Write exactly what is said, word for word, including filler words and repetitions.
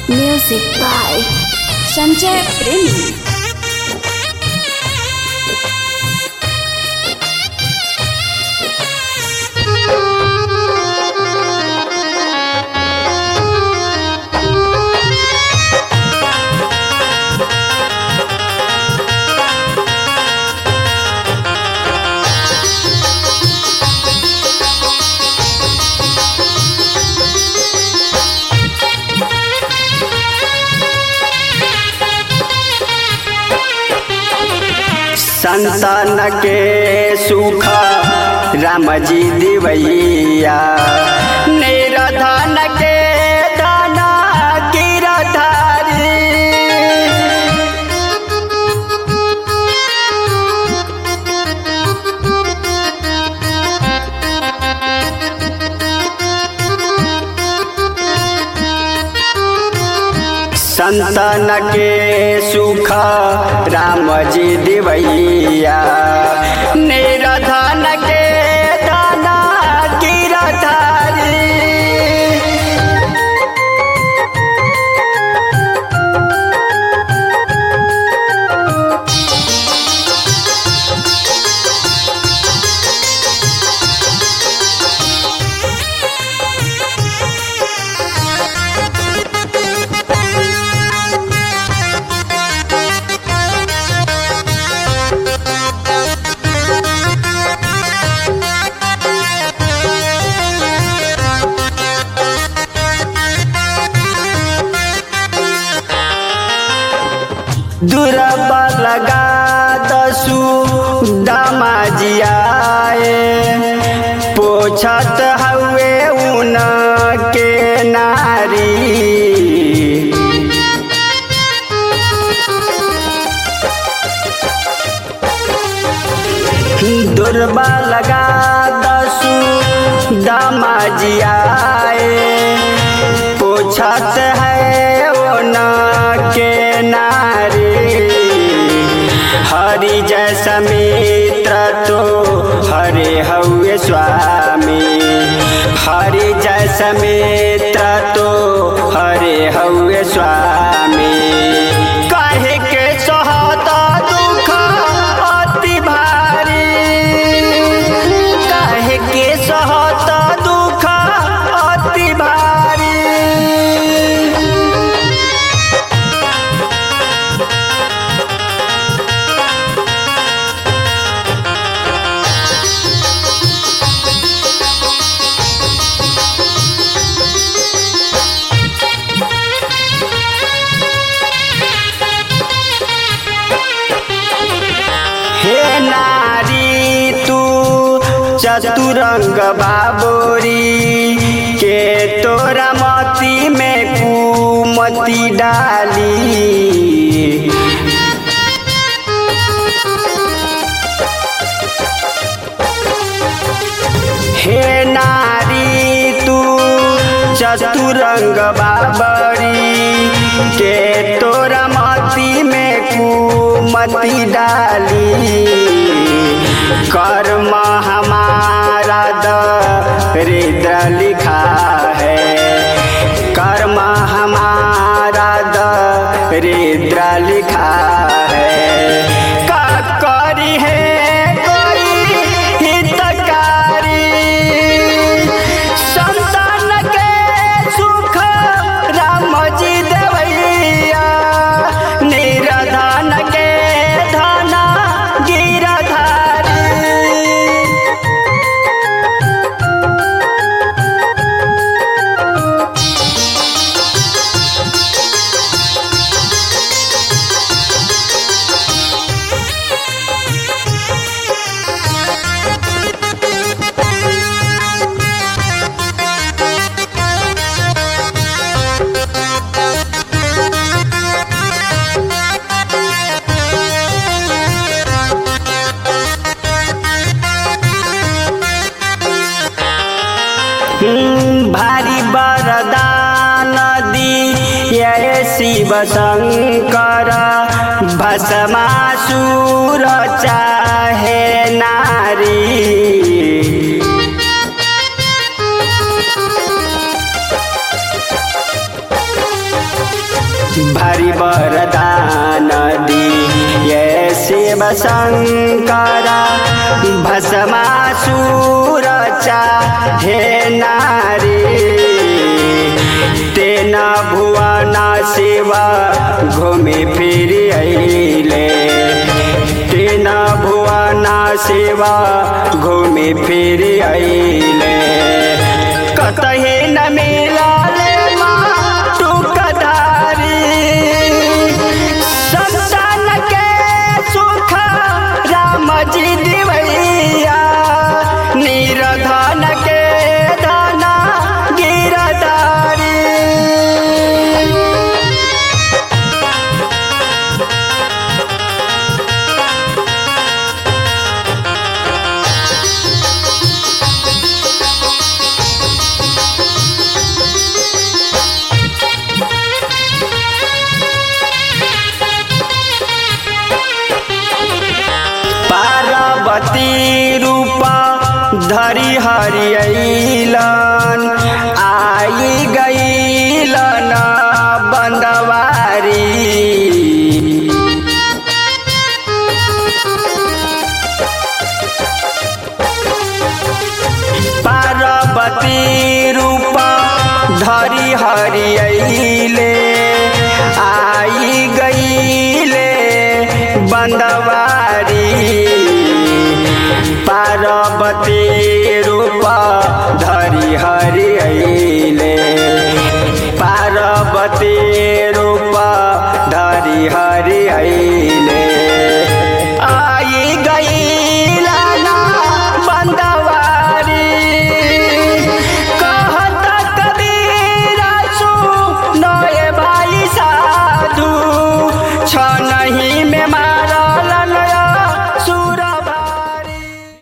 Music by Sanjay Premi. संतान के सुख राम जी दिवैया, निराधन के धन गिरधारी। संतान के सुख राम जी दिवैया, निराधन के धन गिरधारी। दुरबा लगा दसु दमाजियाए, पोछत हुए उन के नारी। दुरबा लगा दसु दमाजियाए, पोछत है उन के नारी। हरि जैसा मित्र तो हरे हउए स्वामी, हरि जैसा मित्र तो हरे हउए स्वामी। काहे के सहता दुख अति भारी, काहे के सहता दुख अति भारी। हे नारी तू चतुरंग बाबोरी, के तोरा मती में कुमति डाली। हे नारी तू चतुरंग बाबरी, के तोरा मती में कुमति डाली। कर्म हमारा दरिद्र लिखा है, कर्म हमारा दरिद्र लिखा है। का करी है कोई हितकारी, संतान के सुख राम जी देवैया, निराधन के धन गिरधारी। भारी वरदान दी ये शिव शंकर, भस्मासुर चाहे नारी। भारी वरदान दिए शिव शंकर भस्मासुर चाहे नारी तेन भुवन शिव घूमि फिर अइले तेन भुवन शिव घूमि फिर अइले कतहि न मिलले टुकधारी संतान के सुख राम जी दिवैया निरधन के धन गिरधारी पार्वती रूपा धरी हरि अइलन आई गइलन बंदवारी पार्वती रूपा धरी हरि अइले आई गइले बंदवारी पार्वती